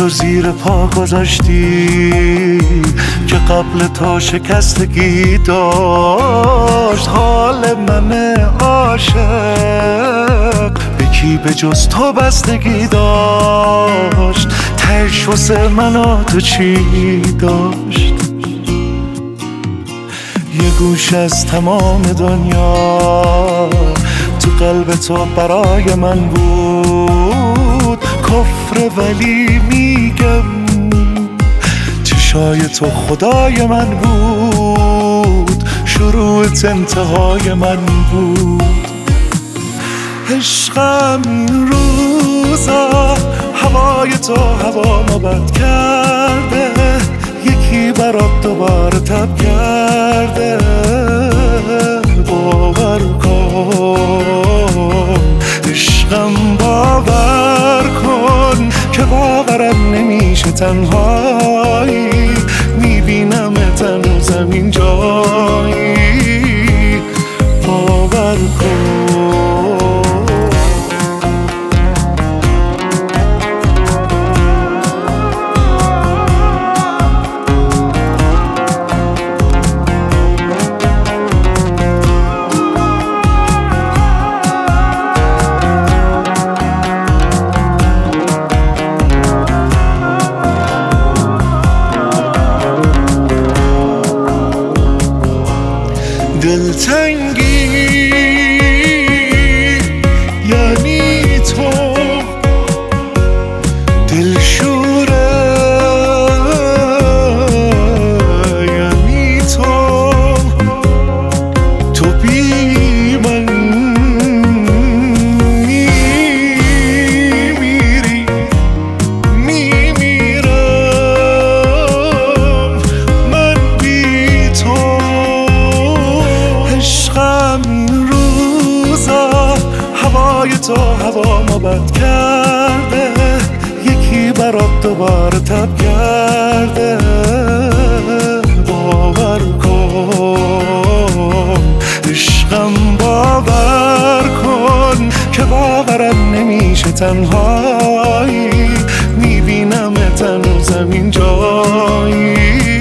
و زیر پا گذاشتی که قبل تا شکستگی داشت حال من عاشق به کی به جز تو بستگی داشت. تهش واسه من و تو چی داشت؟ یه گوش از تمام دنیا تو قلب تو برای من بود کفر، ولی میگم چشای تو خدای من بود، شروعت انتهای من بود. عشقم این روزا هوای تو هوامو بد کرده، یکی برات دوباره تب کرده. باور کن عشقم، باور کن که باورم نمیشه تنهایی میبینم هنوزم این جایی. باور کن دلتنگی یعنی تو، دلشوره یعنی تو بی من میمیری، میمیرم من بی تو. عشقم این روزا هوای تو هوامو بد کرده، یکی برات دوباره تب کرده. باور کن عشقم، باور کن که باورم نمیشه تنهایی میبینم هنوزم این جایی.